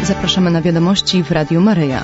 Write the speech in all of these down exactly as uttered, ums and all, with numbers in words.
Zapraszamy na wiadomości w Radiu Maryja.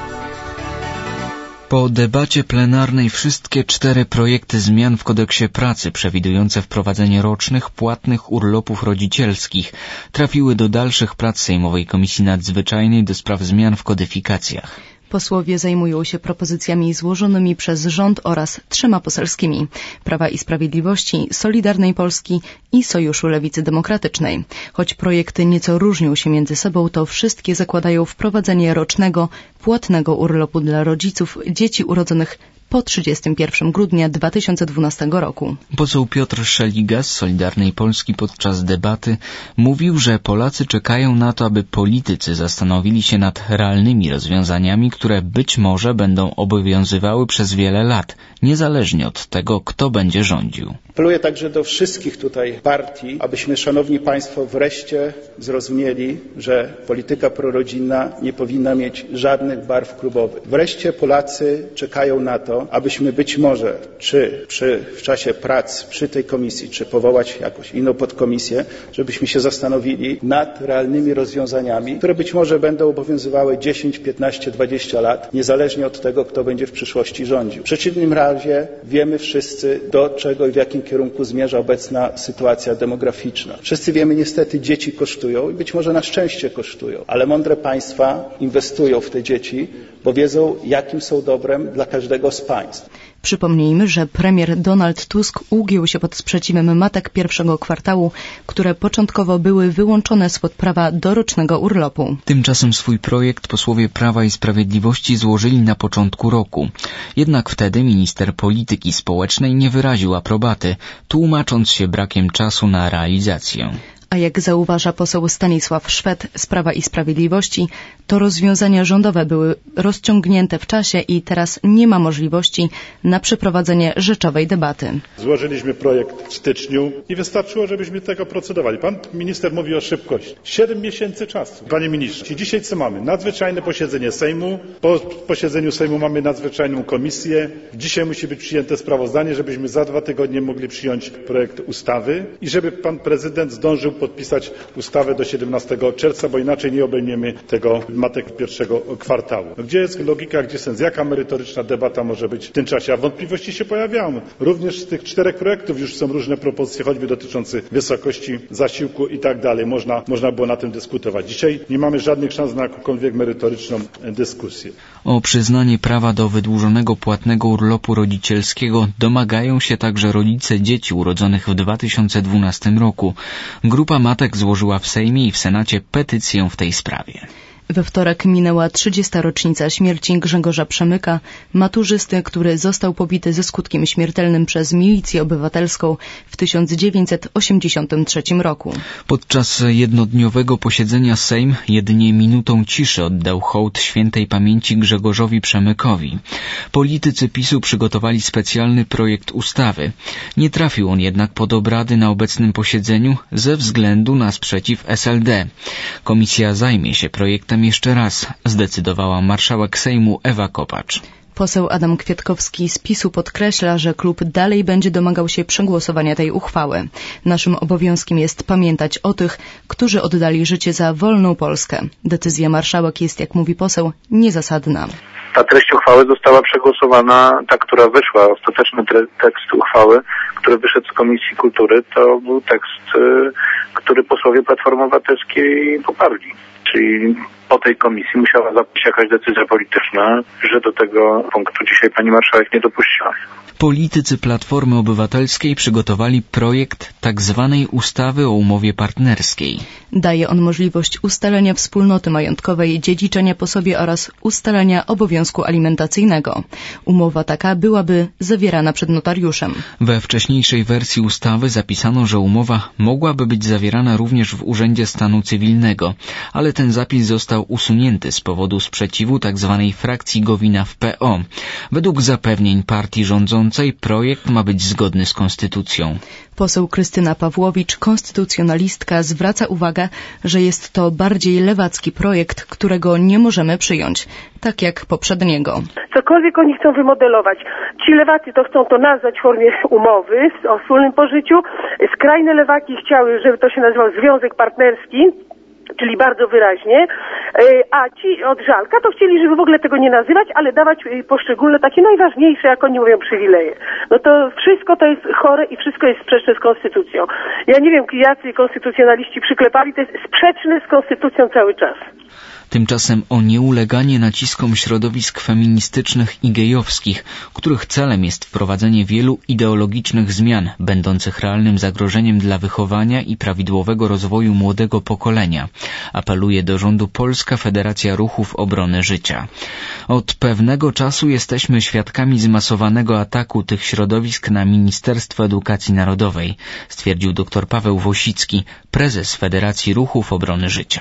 Po debacie plenarnej wszystkie cztery projekty zmian w kodeksie pracy przewidujące wprowadzenie rocznych, płatnych urlopów rodzicielskich trafiły do dalszych prac Sejmowej Komisji Nadzwyczajnej do spraw zmian w kodyfikacjach. Posłowie zajmują się propozycjami złożonymi przez rząd oraz trzema poselskimi: Prawa i Sprawiedliwości, Solidarnej Polski i Sojuszu Lewicy Demokratycznej. Choć projekty nieco różnią się między sobą, to wszystkie zakładają wprowadzenie rocznego, płatnego urlopu dla rodziców dzieci urodzonych po trzydziestego pierwszego grudnia dwa tysiące dwunastego roku. Poseł Piotr Szeliga z Solidarnej Polski podczas debaty mówił, że Polacy czekają na to, aby politycy zastanowili się nad realnymi rozwiązaniami, które być może będą obowiązywały przez wiele lat, niezależnie od tego, kto będzie rządził. Apeluję także do wszystkich tutaj partii, abyśmy, szanowni państwo, wreszcie zrozumieli, że polityka prorodzinna nie powinna mieć żadnych barw klubowych. Wreszcie Polacy czekają na to, abyśmy być może, czy przy, w czasie prac przy tej komisji, czy powołać jakąś inną podkomisję, żebyśmy się zastanowili nad realnymi rozwiązaniami, które być może będą obowiązywały dziesięć, piętnaście, dwadzieścia lat, niezależnie od tego, kto będzie w przyszłości rządził. W przeciwnym razie wiemy wszyscy, do czego i w jakim kierunku zmierza obecna sytuacja demograficzna. Wszyscy wiemy, niestety dzieci kosztują i być może na szczęście kosztują, ale mądre państwa inwestują w te dzieci, bo wiedzą, jakim są dobrem dla każdego z państw. Przypomnijmy, że premier Donald Tusk ugiął się pod sprzeciwem matek pierwszego kwartału, które początkowo były wyłączone spod prawa do rocznego urlopu. Tymczasem swój projekt posłowie Prawa i Sprawiedliwości złożyli na początku roku. Jednak wtedy minister polityki społecznej nie wyraził aprobaty, tłumacząc się brakiem czasu na realizację. A jak zauważa poseł Stanisław Szwed z Prawa i Sprawiedliwości, to rozwiązania rządowe były rozciągnięte w czasie i teraz nie ma możliwości na przeprowadzenie rzeczowej debaty. Złożyliśmy projekt w styczniu i wystarczyło, żebyśmy tego procedowali. Pan minister mówi o szybkości. Siedem miesięcy czasu. Panie ministrze, dzisiaj co mamy? Nadzwyczajne posiedzenie Sejmu. Po posiedzeniu Sejmu mamy nadzwyczajną komisję. Dzisiaj musi być przyjęte sprawozdanie, żebyśmy za dwa tygodnie mogli przyjąć projekt ustawy i żeby pan prezydent zdążył podpisać ustawę do siedemnastego czerwca, bo inaczej nie obejmiemy tego matek pierwszego kwartału. No gdzie jest logika, gdzie sens? Jaka merytoryczna debata może być w tym czasie? A wątpliwości się pojawiają. Również z tych czterech projektów już są różne propozycje, choćby dotyczące wysokości zasiłku i tak dalej. Można, można było na tym dyskutować. Dzisiaj nie mamy żadnych szans na jakąkolwiek merytoryczną dyskusję. O przyznanie prawa do wydłużonego płatnego urlopu rodzicielskiego domagają się także rodzice dzieci urodzonych w dwa tysiące dwunastym roku. Grupa matek złożyła w Sejmie i w Senacie petycję w tej sprawie. We wtorek minęła trzydziesta rocznica śmierci Grzegorza Przemyka, maturzysty, który został pobity ze skutkiem śmiertelnym przez milicję obywatelską w tysiąc dziewięćset osiemdziesiątym trzecim roku. Podczas jednodniowego posiedzenia Sejm jedynie minutą ciszy oddał hołd świętej pamięci Grzegorzowi Przemykowi. Politycy PiSu przygotowali specjalny projekt ustawy. Nie trafił on jednak pod obrady na obecnym posiedzeniu ze względu na sprzeciw S L D. Komisja zajmie się projektem jeszcze raz, zdecydowała marszałek Sejmu Ewa Kopacz. Poseł Adam Kwiatkowski z PiSu podkreśla, że klub dalej będzie domagał się przegłosowania tej uchwały. Naszym obowiązkiem jest pamiętać o tych, którzy oddali życie za wolną Polskę. Decyzja marszałek jest, jak mówi poseł, niezasadna. Ta treść uchwały została przegłosowana, ta, która wyszła, ostateczny tekst uchwały, który wyszedł z Komisji Kultury, to był tekst, który posłowie Platformy Obywatelskiej poparli. Czyli po tej komisji musiała zapaść jakaś decyzja polityczna, że do tego punktu dzisiaj pani marszałek nie dopuściła. Politycy Platformy Obywatelskiej przygotowali projekt tak zwanej ustawy o umowie partnerskiej. Daje on możliwość ustalenia wspólnoty majątkowej, dziedziczenia po sobie oraz ustalenia obowiązku alimentacyjnego. Umowa taka byłaby zawierana przed notariuszem. We wcześniejszej wersji ustawy zapisano, że umowa mogłaby być zawierana również w Urzędzie Stanu Cywilnego, ale ten zapis został usunięty z powodu sprzeciwu tzw. frakcji Gowina w P O. Według zapewnień partii rządzącej projekt ma być zgodny z konstytucją. Poseł Krystyna Pawłowicz, konstytucjonalistka, zwraca uwagę, że jest to bardziej lewacki projekt, którego nie możemy przyjąć, tak jak poprzedniego. Cokolwiek oni chcą wymodelować. Ci lewacy to chcą to nazwać w formie umowy o wspólnym pożyciu. Skrajne lewaki chciały, żeby to się nazywał związek partnerski. czyli bardzo wyraźnie, a ci od Żalka to chcieli, żeby w ogóle tego nie nazywać, ale dawać poszczególne takie najważniejsze, jak oni mówią, przywileje. No to wszystko to jest chore i wszystko jest sprzeczne z konstytucją. Ja nie wiem, jacy konstytucjonaliści przyklepali, to jest sprzeczne z konstytucją cały czas. Tymczasem o nieuleganie naciskom środowisk feministycznych i gejowskich, których celem jest wprowadzenie wielu ideologicznych zmian, będących realnym zagrożeniem dla wychowania i prawidłowego rozwoju młodego pokolenia, apeluje do rządu Polska Federacja Ruchów Obrony Życia. Od pewnego czasu jesteśmy świadkami zmasowanego ataku tych środowisk na Ministerstwo Edukacji Narodowej, stwierdził dr Paweł Wosicki, prezes Federacji Ruchów Obrony Życia.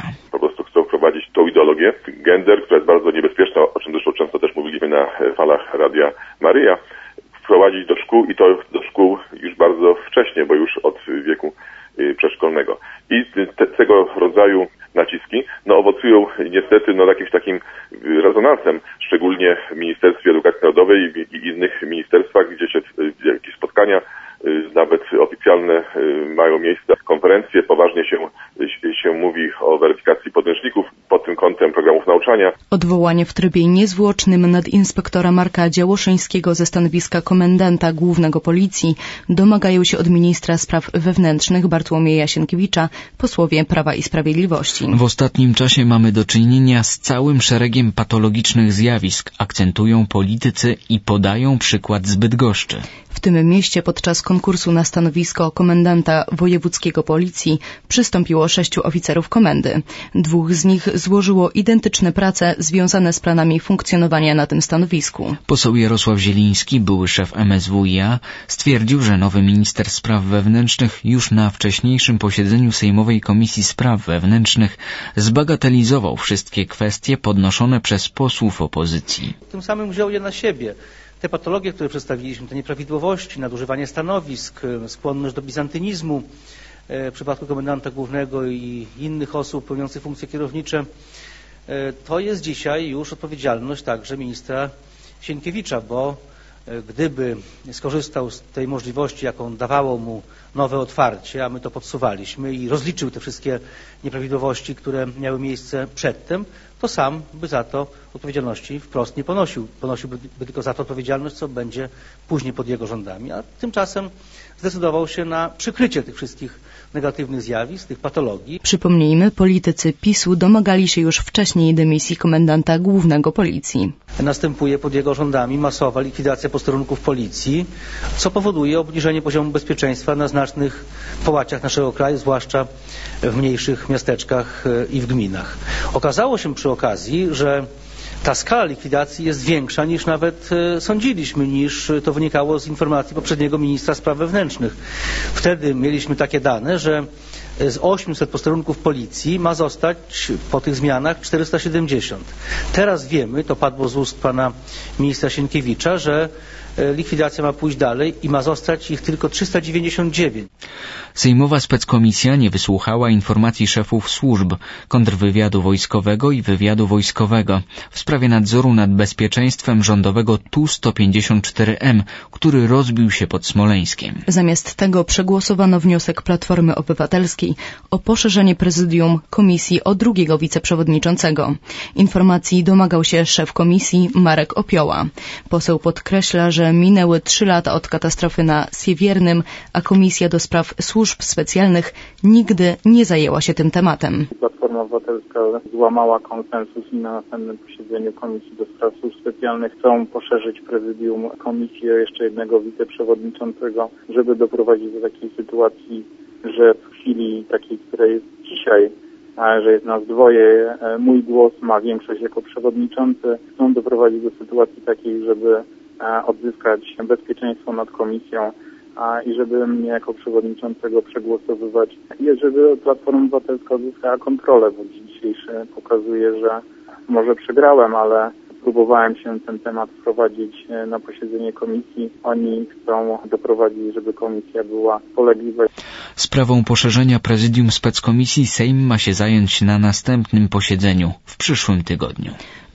Ideologię, gender, która jest bardzo niebezpieczna, o czym zresztą często też mówiliśmy na falach Radia Maryja, wprowadzić do szkół i to do szkół już bardzo wcześnie, bo już od wieku przedszkolnego. I te, tego rodzaju naciski no, owocują niestety no, jakimś takim rezonansem, szczególnie w Ministerstwie Edukacji Narodowej i, i innych ministerstwach, gdzie się gdzie jakieś spotkania nawet oficjalne mają miejsce, konferencje, poważnie się, się mówi o weryfikacji podręczników pod tym kątem programów nauczania. Odwołanie w trybie niezwłocznym nadinspektora Marka Działoszyńskiego ze stanowiska komendanta głównego Policji domagają się od ministra spraw wewnętrznych Bartłomieja Sienkiewicza posłowie Prawa i Sprawiedliwości. W ostatnim czasie mamy do czynienia z całym szeregiem patologicznych zjawisk, akcentują politycy i podają przykład z Bydgoszczy. W tym mieście podczas konkursu na stanowisko komendanta wojewódzkiego Policji przystąpiło sześciu oficerów komendy. Dwóch z nich złożyło identyczne prace związane z planami funkcjonowania na tym stanowisku. Poseł Jarosław Zieliński, były szef M S W i a, stwierdził, że nowy minister spraw wewnętrznych już na wcześniejszym posiedzeniu Sejmowej Komisji Spraw Wewnętrznych zbagatelizował wszystkie kwestie podnoszone przez posłów opozycji. Tym samym wziął je na siebie. Te patologie, które przedstawiliśmy, te nieprawidłowości, nadużywanie stanowisk, skłonność do bizantynizmu w przypadku komendanta głównego i innych osób pełniących funkcje kierownicze, to jest dzisiaj już odpowiedzialność także ministra Sienkiewicza, bo gdyby skorzystał z tej możliwości, jaką dawało mu nowe otwarcie, a my to podsuwaliśmy, i rozliczył te wszystkie nieprawidłowości, które miały miejsce przedtem, to sam by za to odpowiedzialności wprost nie ponosił. Ponosiłby tylko za to odpowiedzialność, co będzie później pod jego rządami. A tymczasem zdecydował się na przykrycie tych wszystkich negatywnych zjawisk, tych patologii. Przypomnijmy, politycy PiSu domagali się już wcześniej dymisji komendanta głównego Policji. Następuje pod jego rządami masowa likwidacja posterunków Policji, co powoduje obniżenie poziomu bezpieczeństwa na znacznych połaciach naszego kraju, zwłaszcza w mniejszych miasteczkach i w gminach. Okazało się przy okazji, że ta skala likwidacji jest większa niż nawet sądziliśmy, niż to wynikało z informacji poprzedniego ministra spraw wewnętrznych. Wtedy mieliśmy takie dane, że z osiemset posterunków Policji ma zostać po tych zmianach czterysta siedemdziesiąt. Teraz wiemy, to padło z ust pana ministra Sienkiewicza, że likwidacja ma pójść dalej i ma zostać ich tylko trzysta dziewięćdziesiąt dziewięć. Sejmowa speckomisja nie wysłuchała informacji szefów służb, kontrwywiadu wojskowego i wywiadu wojskowego w sprawie nadzoru nad bezpieczeństwem rządowego T U sto pięćdziesiąt cztery M, który rozbił się pod Smoleńskiem. Zamiast tego przegłosowano wniosek Platformy Obywatelskiej o poszerzenie prezydium komisji o drugiego wiceprzewodniczącego. Informacji domagał się szef komisji Marek Opioła. Poseł podkreśla, że minęły trzy lata od katastrofy na Siewiernym, a Komisja do Spraw Służb Specjalnych nigdy nie zajęła się tym tematem. Platforma Obywatelska złamała konsensus i na następnym posiedzeniu Komisji do Spraw Służb Specjalnych chcą poszerzyć prezydium komisji o jeszcze jednego wiceprzewodniczącego, żeby doprowadzić do takiej sytuacji, że w chwili takiej, której jest dzisiaj, że jest nas dwoje, mój głos ma większość jako przewodniczący, chcą doprowadzić do sytuacji takiej, żeby odzyskać bezpieczeństwo nad komisją i żeby mnie jako przewodniczącego przegłosowywać i żeby Platforma Obywatelska odzyskała kontrolę, bo dzisiejszy pokazuje, że może przegrałem, ale próbowałem się ten temat wprowadzić na posiedzenie komisji. Oni chcą doprowadzić, żeby komisja była polegliwa. Sprawą poszerzenia prezydium speckomisji Sejm ma się zająć na następnym posiedzeniu w przyszłym tygodniu.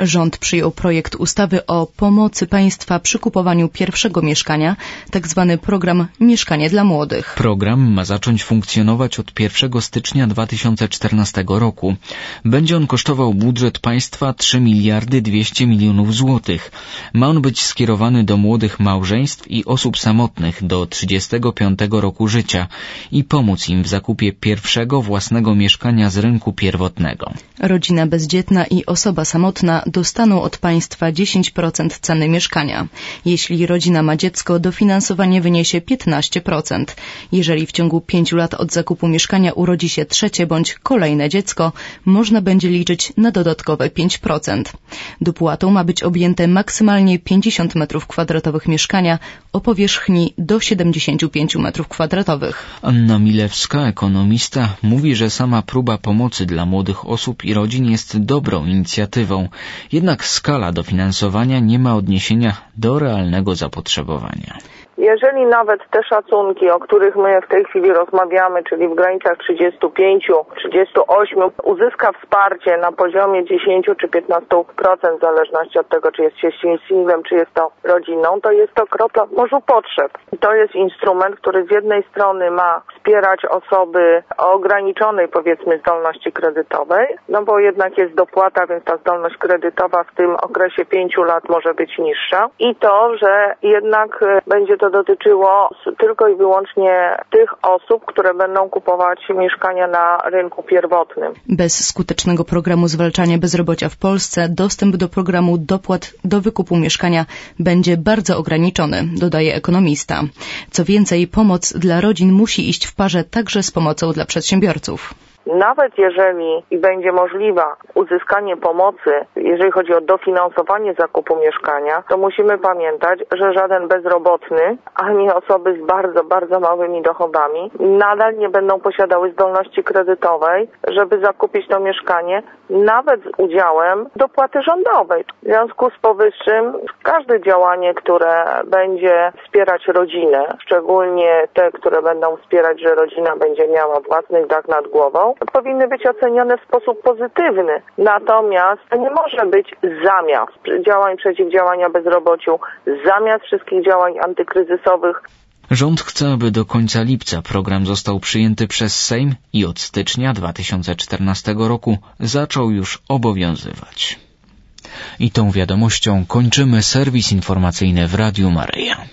Rząd przyjął projekt ustawy o pomocy państwa przy kupowaniu pierwszego mieszkania, tak zwany program Mieszkanie dla Młodych. Program ma zacząć funkcjonować od pierwszego stycznia dwa tysiące czternastego roku. Będzie on kosztował budżet państwa trzy miliardy dwieście milionów złotych. Ma on być skierowany do młodych małżeństw i osób samotnych do trzydziestego piątego roku życia i pomóc im w zakupie pierwszego własnego mieszkania z rynku pierwotnego. Rodzina bezdzietna i osoba samotna dostaną od państwa dziesięć procent ceny mieszkania. Jeśli rodzina ma dziecko, dofinansowanie wyniesie piętnaście procent. Jeżeli w ciągu pięciu lat od zakupu mieszkania urodzi się trzecie bądź kolejne dziecko, można będzie liczyć na dodatkowe pięć procent. Dopłatą ma być objęte maksymalnie pięćdziesiąt metrów kwadratowych mieszkania o powierzchni do siedemdziesiąt pięć metrów kwadratowych. Anna Milewska, ekonomista, mówi, że sama próba pomocy dla młodych osób i rodzin jest dobrą inicjatywą, jednak skala dofinansowania nie ma odniesienia do realnego zapotrzebowania. Jeżeli nawet te szacunki, o których my w tej chwili rozmawiamy, czyli w granicach trzydzieści pięć do trzydziestu ośmiu, uzyska wsparcie na poziomie dziesięć czy piętnaście procent w zależności od tego, czy jest się singlem, czy jest to rodziną, to jest to kropla w morzu potrzeb. To jest instrument, który z jednej strony ma wspierać osoby o ograniczonej, powiedzmy, zdolności kredytowej, no bo jednak jest dopłata, więc ta zdolność kredytowa w tym okresie pięciu lat może być niższa i to, że jednak będzie to dotyczyło tylko i wyłącznie tych osób, które będą kupować mieszkania na rynku pierwotnym. Bez skutecznego programu zwalczania bezrobocia w Polsce dostęp do programu dopłat do wykupu mieszkania będzie bardzo ograniczony, dodaje ekonomista. Co więcej, pomoc dla rodzin musi iść w parze także z pomocą dla przedsiębiorców. Nawet jeżeli i będzie możliwa uzyskanie pomocy, jeżeli chodzi o dofinansowanie zakupu mieszkania, to musimy pamiętać, że żaden bezrobotny, ani osoby z bardzo, bardzo małymi dochodami nadal nie będą posiadały zdolności kredytowej, żeby zakupić to mieszkanie, nawet z udziałem dopłaty rządowej. W związku z powyższym każde działanie, które będzie wspierać rodzinę, szczególnie te, które będą wspierać, że rodzina będzie miała własny dach nad głową, powinny być ocenione w sposób pozytywny. Natomiast nie może być zamiast działań przeciwdziałania bezrobociu, zamiast wszystkich działań antykryzysowych. Rząd chce, aby do końca lipca program został przyjęty przez Sejm i od stycznia dwa tysiące czternastego roku zaczął już obowiązywać. I tą wiadomością kończymy serwis informacyjny w Radiu Maryja.